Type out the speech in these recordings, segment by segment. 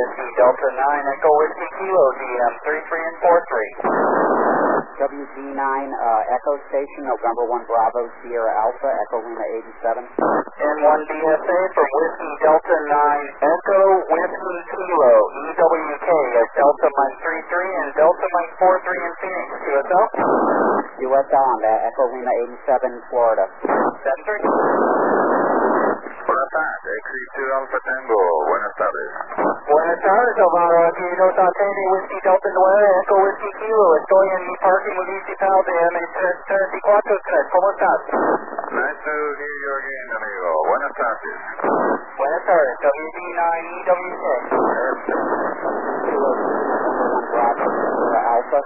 Whiskey Delta 9, Echo Whiskey Kilo, DM 33 and 43. WD9 Echo Station, November 1 Bravo Sierra Alpha, Echo Lima 87. And 1 DSA from Whiskey Delta 9, Echo Whiskey Kilo, EWK at Delta Mike 33 and Delta Mike 43 in Phoenix, QSL. QSL on that, Echo Lima 87, Florida. 73. Buenas tardes, XC2 Alpha Tango, buenas tardes. Buenas tardes, Alvaro. Aquí nos atiende Whiskey Delta 9, Echo Whiskey Kilo. Estoy en mi parking with Easy Pal de M34. ¿Cómo estás? Nice to hear you again, amigo. Buenas tardes. Buenas tardes, WD9EWK. Bravo Sierra Alpha.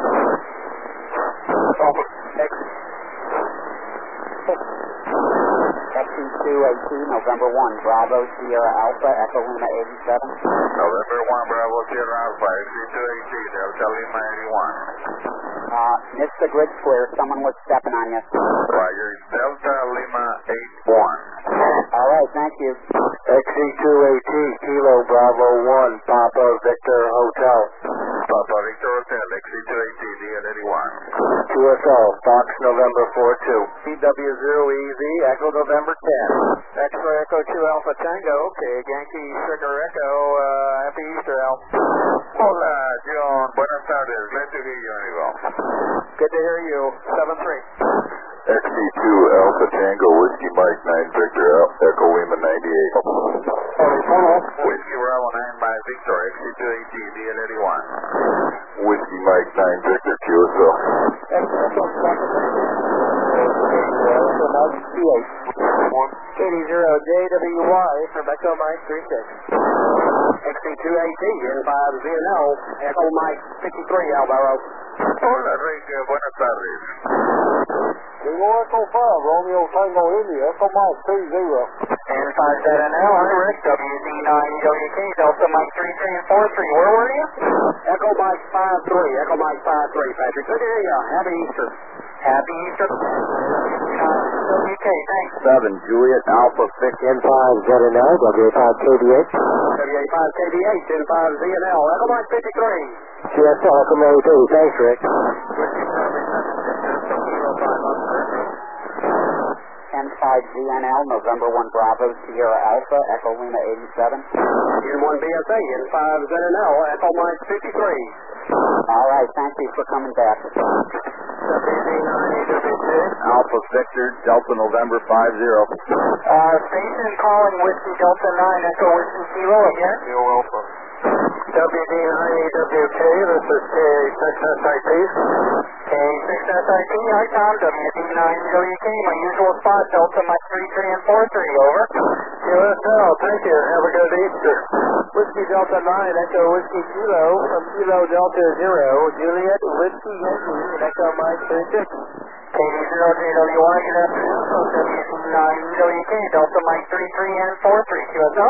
XC2AT, November 1 Bravo Sierra Alpha, Echo Lima 87. November 1 Bravo Sierra Alpha, XC2AT, Delta Lima 81. Missed the grid square. Someone was stepping on you. Roger, Delta Lima 81. All right, thank you. XC2AT, Kilo Bravo 1, Papa Victor Hotel. Papa Victor Hotel, XC2AT, DL81. QSL, Fox November 42. CW0EZ, Echo November 10. X-ray Echo 2 Alpha Tango. Okay, Yankee Sugar Echo. Happy Easter, Al. Hola, John. Buenas tardes. Glad to hear you, amigo. Good to hear you. 7-3. XC2 Alpha Tango, Whiskey Mike 9 Victor, Echo Lima 98. Whiskey Bravo 9 by Victor, XC2AT, DL81. Whiskey Mike 9 Victor, QSL. KD0JWY from Echo Mike 36. XC2AT, N5ZNL, Echo Mike 53, Alvaro. Hola, Rick. Buenas tardes. Kilo Echo 5, Romeo Tango India, Echo Mike 30. N5ZNL, hi Rick, WD9EWK, Delta Mike 33 and 43. Where were you? Echo Mike 53, Echo Mike 53, Patrick. Good to hear you. Happy Easter. Happy Easter. WK, thanks. 7, Juliet Alpha Vic N5 ZNL, WA5 KBH. WA5 KBH, N5ZNL, Echo Mike 53. QSL, Echo Mary 30, thanks Rick. N5ZNL, November 1 Bravo Sierra Alpha, Echo Lima 87. N1 BSA, N5ZNL, Echo Mike 53. All right, thank you for coming back. Alpha Victor, Delta November 50. Station calling Whiskey Delta 9, Echo Whiskey Kilo again. Yo, Alpha. WD9EWK, this is K6SIP. K6SIP, hi Tom, WD9EWK, my usual spot, Delta Mike 33 and 43, over. QSL, thank you, have a good Easter. Whiskey Delta 9, Echo Whiskey Kilo, from Kilo Delta 0, Juliet Whiskey Yankee, Echo Mike 36. KD0JWY, good afternoon, WD9EWK, Delta Mike 33 and 43, QSL.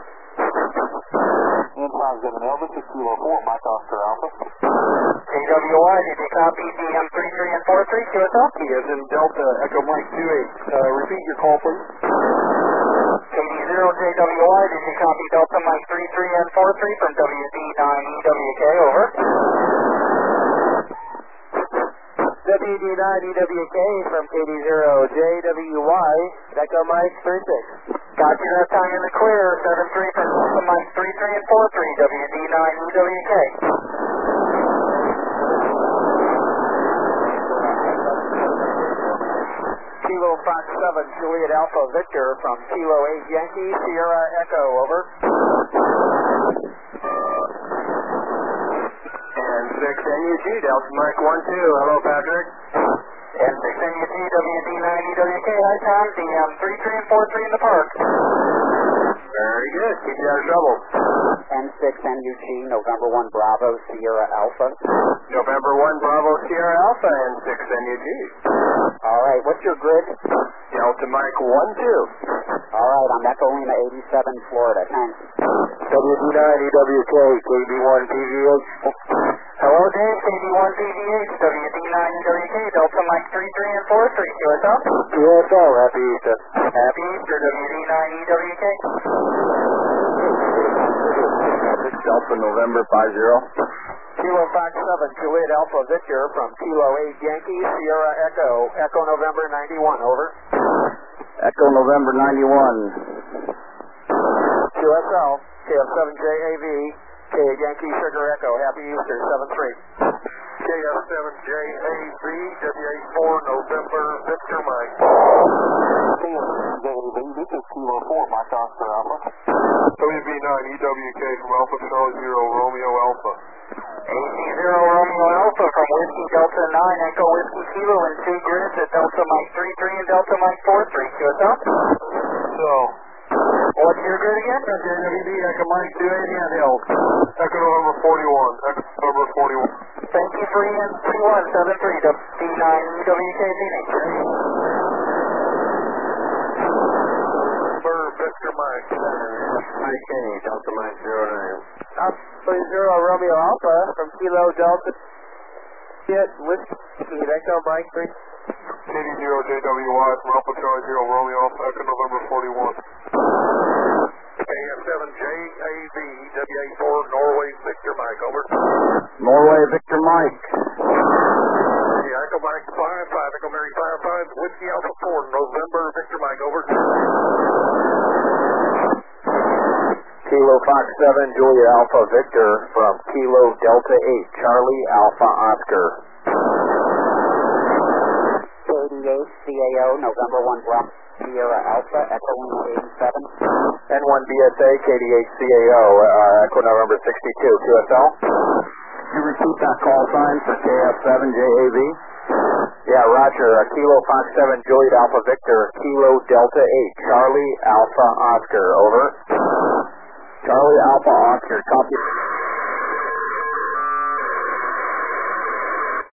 N5ZNL, this is Kilo 4, Mike Oscar Alpha. KWY, did you copy DM 33 and 43, QSL? He is in Delta, Echo Mike 28. Repeat your call, please. KD0JWY, did you copy Delta Mike 33 and 43 from WD9EWK, over? WD9EWK from KD0JWY, Echo Mike 36. Got you that time in the clear, 7-3 from Delta Mike 33 and 43, WD9EWK. Kilo Fox 7, Juliet Alpha Victor from Kilo 8 Yankee, Sierra Echo, over. And 6 NUG, Delta Mike 1-2, hello Patrick. And 6 NUG, WD9EWK, hi Tom, DM 33 and 43 in the park. Very good, keep you out of trouble. N6 NUG, November 1 Bravo Sierra Alpha. November 1 Bravo Sierra Alpha and 6 NUG. All right, what's your grid? Delta Mike 1-2. All right, I'm Echo Lima 87, Florida. Thanks. WD9EWK, KB1 PVH. Hello, Dave, KB1PDH, WD9EWK, Delta Mike 33 and 43, QSL. QSL, happy Easter. Happy Easter, WD9EWK. Alpha November 50. Kilo Fox 7, Juliet Alpha Victor from Kilo 8 Yankee, Sierra Echo, Echo November 91, over. Echo November 91. QSL, KF7JAV, K Yankee Sugar Echo, Happy Easter, 7-3. KF7JAV, WA4 November Victor Mike. KF7JAV, this is Kilo 4, Mike Oscar Alpha. WB9 EWK from Alpha Charlie 0 Romeo Alpha. 80 Romeo Alpha from Whiskey Delta 9, Echo Whiskey Kilo in 2 grids at Delta Mike 3-3 and Delta Mike 4-3. QSL? So, What's your grid again? JWB, Echo Mike 280 and Hill. Echo November 41. Echo November 41. Thank you for EN 3173, WB9 EWK Phoenix. Victor Mike. Mike A, Delta Mike 09. Alpha 0 Romeo Alpha from Kilo Delta Whiskey Echo Mike 3. KD0JWY from Alpha Charlie 0 Romeo Alpha Echo November 41. KF7JAV WA4 Norway Victor Mike, over. Norway Victor Mike. Yeah, Echo Mike 5-5, Echo Mary 5-5, Whiskey Alpha 4 November Victor Mike, over. Kilo Fox 7 Julia Alpha Victor from Kilo Delta 8 Charlie Alpha Oscar. KD8 CAO November 1 Bravo Sierra Alpha Echo Lima 87. N1 BSA KD8 CAO Echo November 62 QSL. You repeat that call sign for KF7JAV? Yeah, Roger. Kilo Fox 7 Juliet Alpha Victor Kilo Delta 8 Charlie Alpha Oscar, over. Charlie Alpha Oscar, copy.